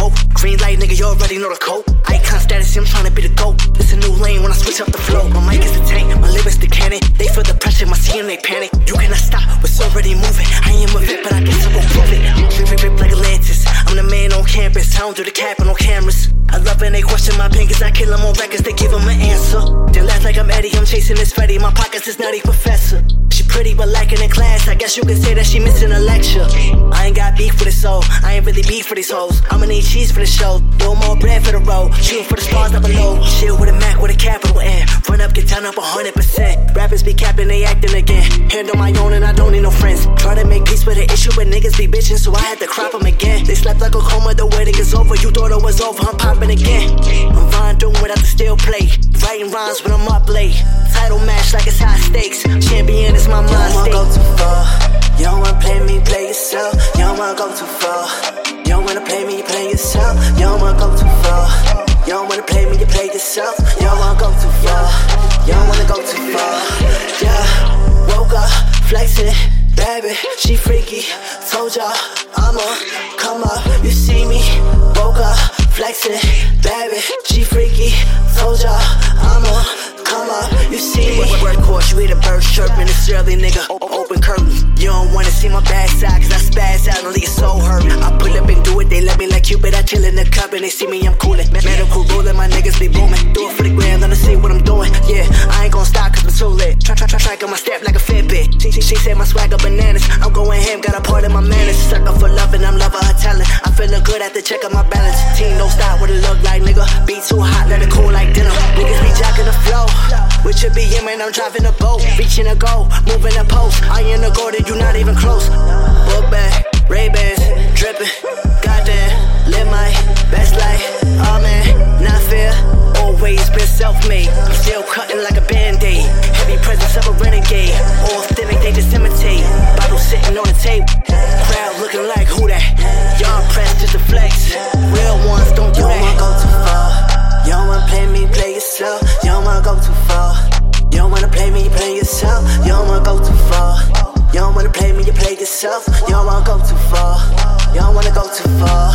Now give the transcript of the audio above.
smoke. Green light, nigga, you already know the code. Icon status, I'm tryna be the GOAT. It's a new lane when I switch up the flow. My mic is the tank, my lyrics the cannon. They feel the pressure, my team, they panic. You cannot stop, what's already moving. I am a vet, but I guess I won't prove it. Rip like Atlantis, I'm the man on campus. I don't do the capping on cameras. I love when they question my pen, cause I kill them on records, they give them an answer. Then laugh like I'm Eddie, I'm chasing Miss Freddy. My pockets is nutty professor. She pretty but lacking in class, I guess you could say that she missing a lecture. I ain't got beef with it, so I ain't really beef for these hoes. I'ma need cheese for the show, no more bread for the road. Shooting for the stars down below, shit with a Mac with a capital N. Run up, get down up 100%. Rappers be capping, they acting again. Handle my own and I don't need no friends. Try to make peace with the issue, but niggas be bitching, so I had to crop them again. They slept like a coma, the wedding is over. You thought it was over, I'm popping again. I'm Von Doom without the steel plate. Writing rhymes when I'm up late. Title match like it's high stakes. Champion is my mind state. You don't wanna go too far. You don't wanna play me, play yourself. You don't wanna go too far. You don't wanna play me, you play yourself. You don't wanna go too far. You don't wanna play me, you play yourself. You don't wanna go too far. You don't wanna go too far. Yeah, woke up, flexing, baby, she freaky. Told y'all, I'ma come up, you see me. Woke up, flexing, baby, she freaky. Told y'all, I'ma come up, you see me. Workhorse, you hear the birds chirping, it's early, nigga. Open curtains. You don't wanna see my bad side, cause I spaz out and leave your soul hurt. I pull up and do it, they let me like Cupid. I chill in the cup and they see me, I'm coolin'. Medical ruling, my niggas be booming. Do it for the grand, let them see what I'm doing. Yeah, I ain't gon' stop cause I'm too lit. Track on my step like a Fitbit. She said my swagger bananas. I'm going ham, got a part of my manners. Sucker for loving, I'm loving her talent. I feelin' good at the check of my balance. Team don't stop, what it look like, nigga. Be too hot, let it cool like dinner. Niggas be jacking the flow. With your BM and I'm driving a boat. Reaching a goal, moving a post. I ain't a goal that you not even close. Book bag, Ray-Bans, drippin'. Goddamn, live my best life. Oh man, not fair. Always been self-made. I'm still cutting like a band-aid. Heavy presence of a renegade. Authentic, they just imitate. Bottle sitting on the table. Crowd looking like who that? Y'all press just a flex. Real ones don't do that. You don't wanna go too far. You don't wanna play me, play yourself. You don't wanna go too far. You don't wanna play me, you play yourself. You don't wanna go too far. You don't wanna play me, you play yourself. You don't wanna go too far. You don't wanna go too far.